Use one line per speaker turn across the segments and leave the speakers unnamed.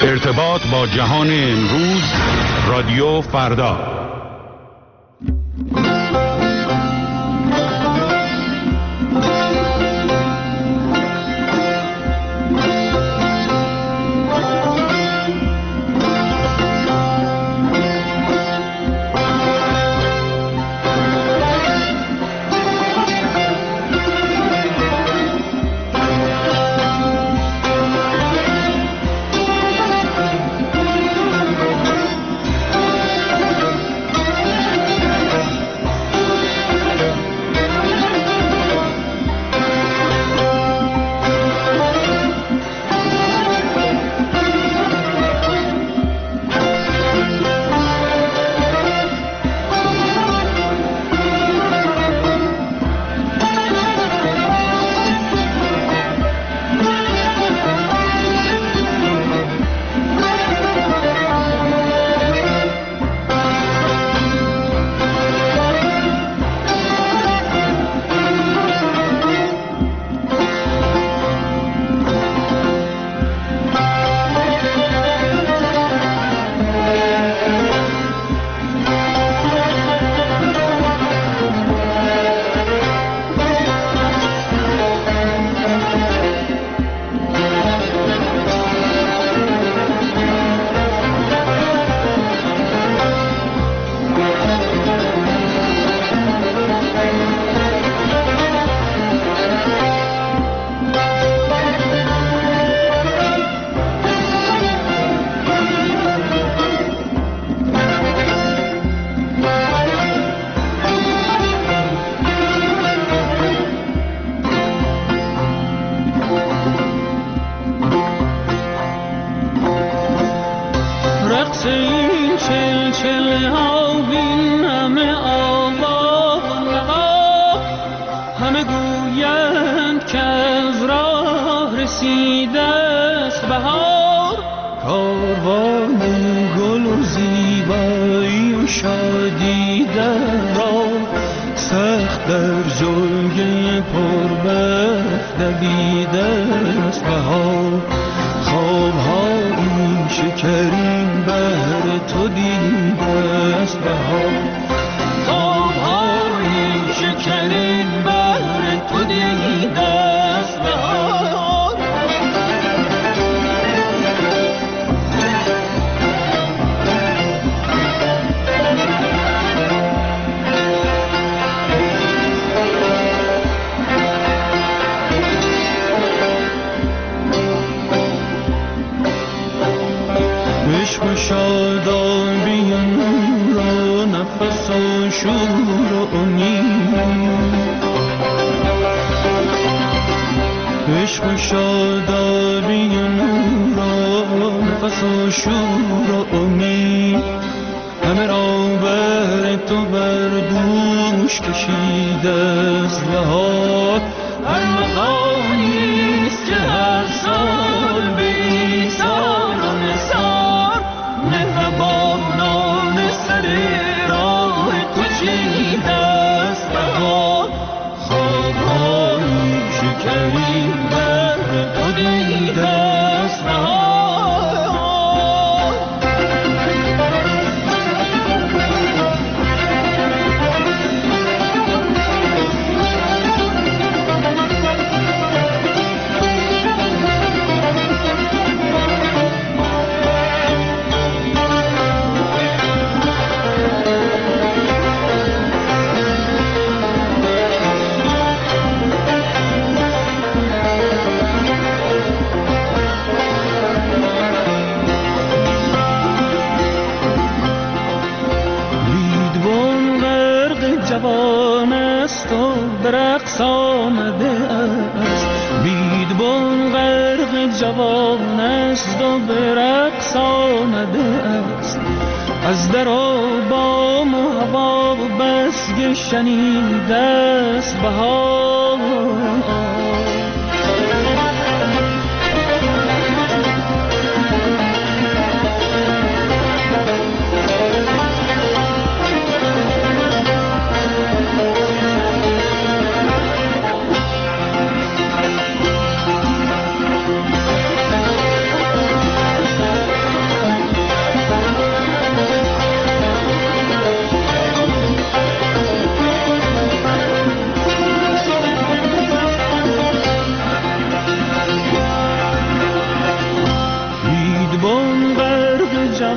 ارتباط با جهان امروز، رادیو فردا.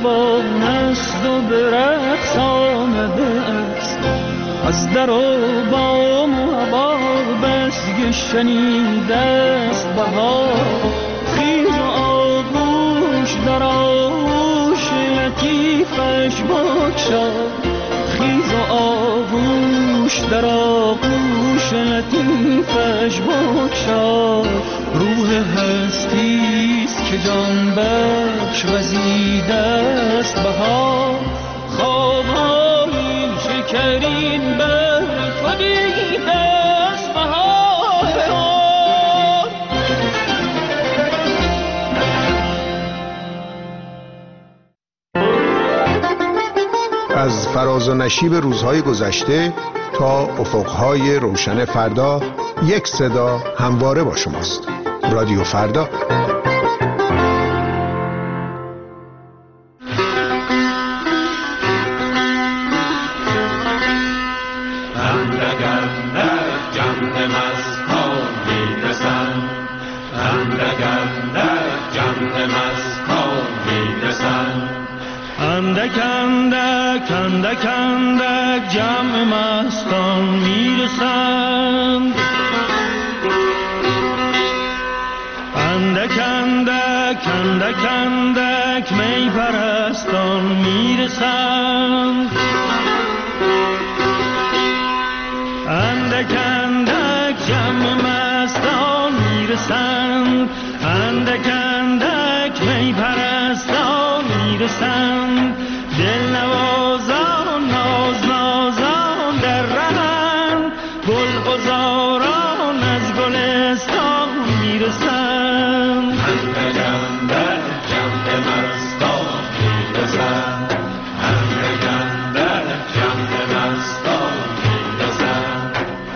جوان است و به رقص آمده است، از در و بام و هوا بسگ شنیده است بهار. خیز و آغوش در آغوش لطیفش بگشا، خیز و آغوش در آغوش لطیفش بگشا. روح هستیست که جان بخش وزیده است بهار. خوابهای شکرین بر تو دیده است بهار.
از فراز و نشیب روزهای گذشته تا افقهای روشن فردا، یک صدا همواره با شماست. رادیو فردا.
اندک اندک اندک اندک جمع مستان میرسند، اندک اندک اندک اندک می پرستان میرسند، اندک اندک جمع مستان میرسند، اندک اندک می پرستان میرسند. دل نوازان ناز نازان در رهند، گل غزاران از گلستان میرسند. اندک اندک جمع مستان میرسند، اندک اندک جمع مستان میرسند.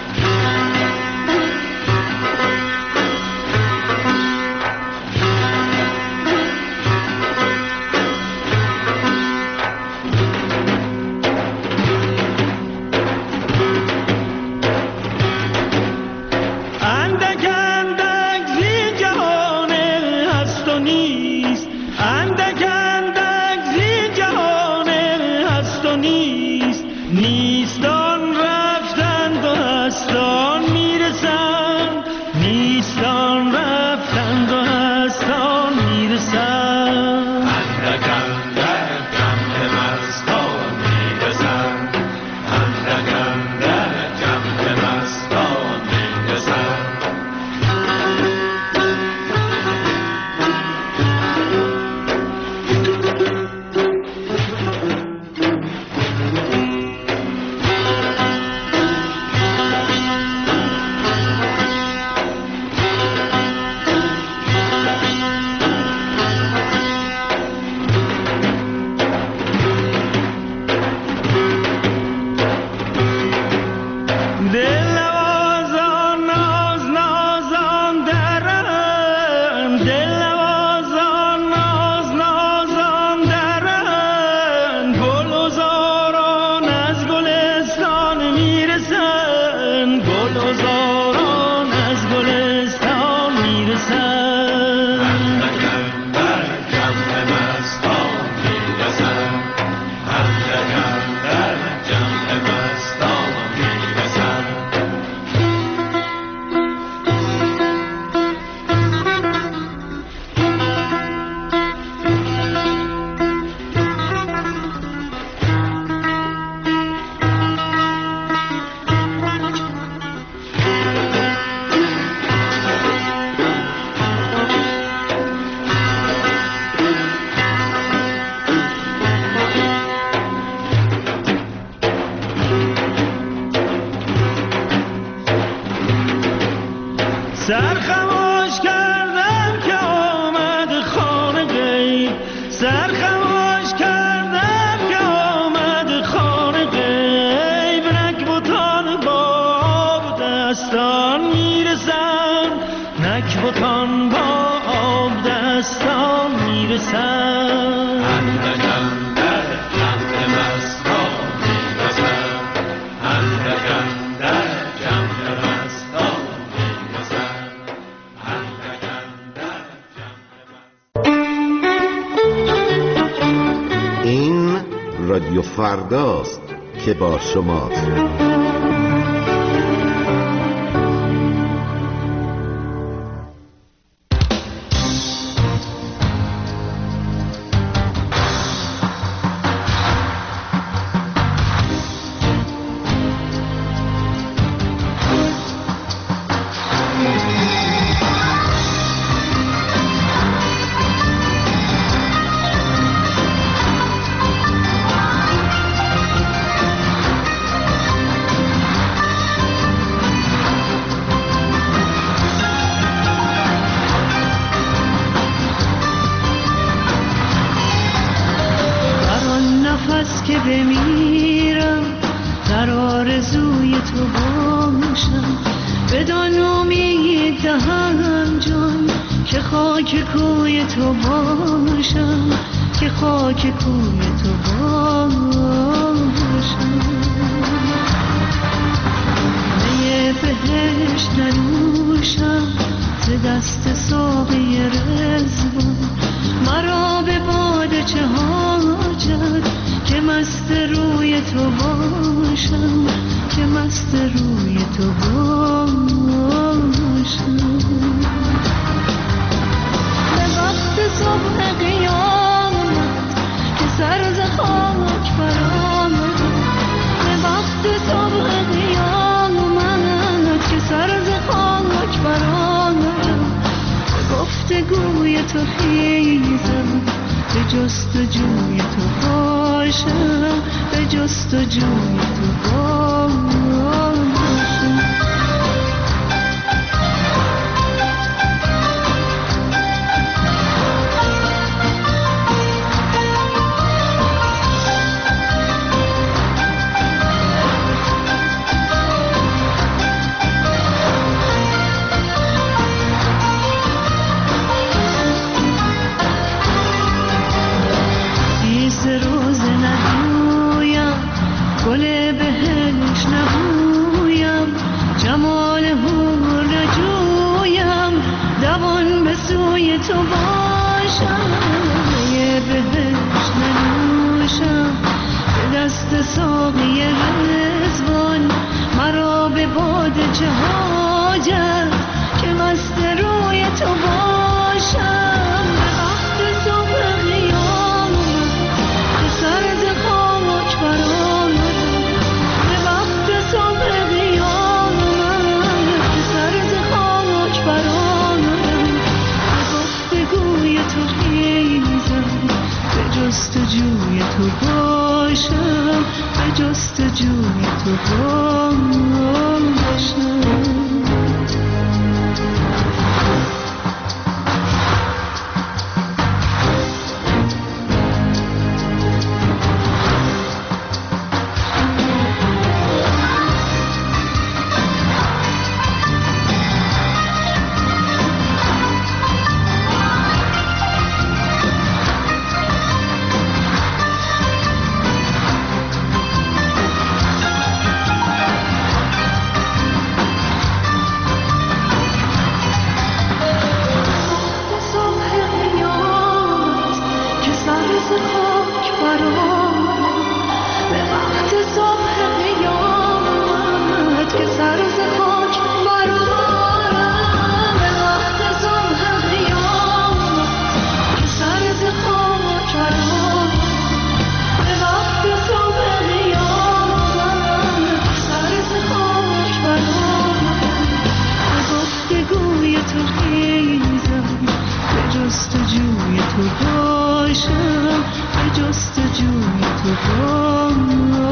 سرخموش کردم که آمد خانه غیب، سرخموش کردم که آمد خانه غیب. نکبتان با آب دستان میرسن، نکبتان با آب دستان میرسن.
رادیو فرداست که با شماست.
که بمیرم در آرزوی تو باشم، بدان امید دهم جان که خاک کوی تو باشم، که خاک کوی تو باشم. می بهشت ننوشم ز دست ساقی رضوان، مرا به باده چه حاجت که مست روی تو باشم، که مست روی تو باشم. به وقت صبح قیامت که سر ز خاک برآمد، به وقت صبح قیامت که سر ز خاک برآمد، به گفتگوی تو خیزم، به جستجوی تو باشم، به جستجوی تو باشم. روز نگویم گل بهش نبویم، جمال حور نجویم، دوان به سوی تو باشم. می بهش ننوشم به دست ساقی رضوان، مرا به باده چه حاجت که مست روی تو باشم. جستجوی تو باشم، به جستجوی تو باشم.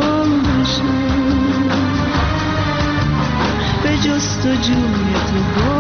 جستجوی تو